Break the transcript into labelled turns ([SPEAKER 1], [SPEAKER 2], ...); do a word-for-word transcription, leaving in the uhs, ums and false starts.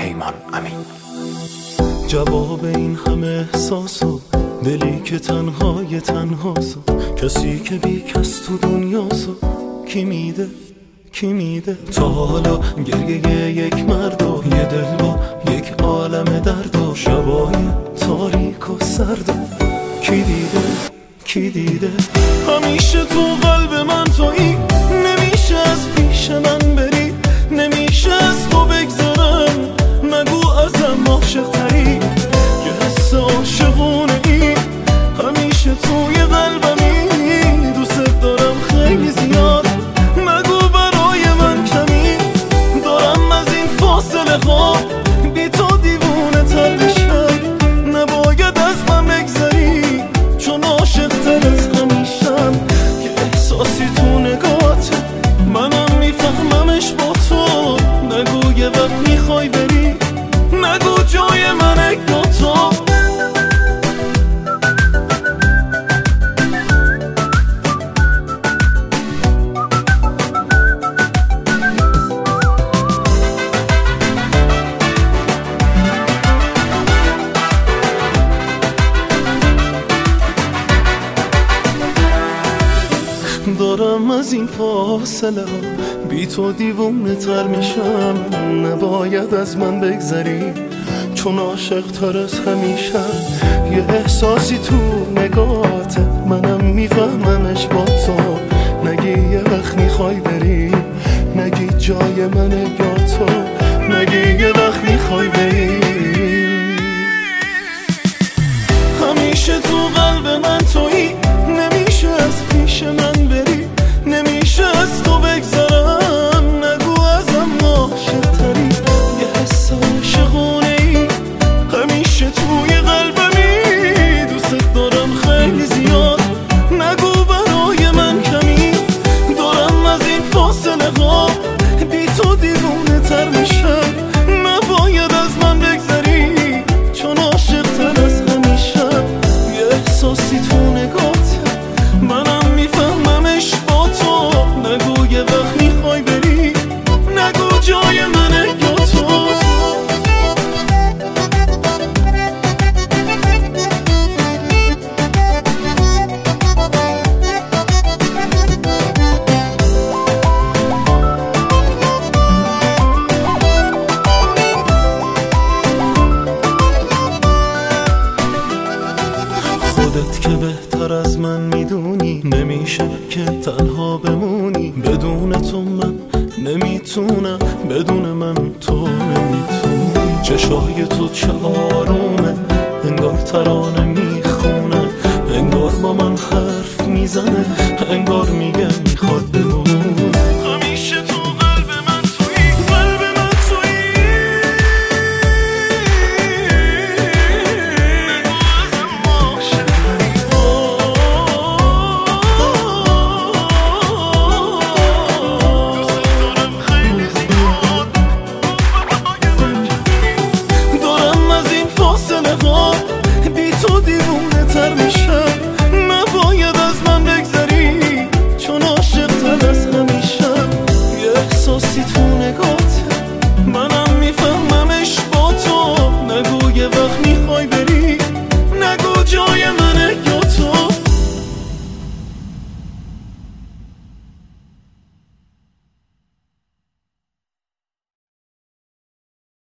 [SPEAKER 1] پیمان امین.
[SPEAKER 2] جواب این همه احساسو، دلی که تنهای تنهاسو، کسی که بی کس تو دنیاسو کی میده کی میده؟ تا حالا گریه یک مرد و یه دل با یک عالم درد و شبای تاریک و سرد کی دیده کی دیده؟ همیشه تو قلب من تویی، نمیشه از پیش من بری، نمیشه از تو بگذرم، نگو ازم عاشق تری، یه حس عاشقونه ای همیشه توی قلبمی، دوست دارم خیلی زیاد، نگو برای من کمی، دارم از این فاصله ها بی تو دیوونه تر بشم، نباید از من بگذری چون عاشق تر از همیشم، که احساسی تو نگاته منم میفهممش با تو، نگو یه وقت میخوای بری، نگو جای منه با تو. دارم از این فاصله ها بی تو دیوونه تر میشم، نباید از من بگذری چون عاشق تر از همیشه، یه احساسی تو نگاته منم میفهممش با تو، نگی یه وقت میخوای بری، نگی جای منه یا تو، نگی یه وقت میخوای بری، همیشه تو قلب من تویی، نمیشه از پیش من بری، نمیشه از تو بگذرم، نگو ازم عاشق تری، یه حس عاشقونه ای همیشه توی قلبمی، دوست دارم خیلی زیاد، نگو برای من کمی، دارم از این فاصله ها بی تو دیوونه تر میشم، نباید از من بگذری چون عاشق تر از همیشم، یه احساسی تو نگاته منم میفهممش با تو، نگو یه وقت میخوای بری، نگو جای منه یا تو. خودت که بهتر از من میدونی، نمیشه که تنها بمونی، بدون تو من نمیتونم، بدون من تو نمیتونی، چشای تو چه آرومه انگار ترانه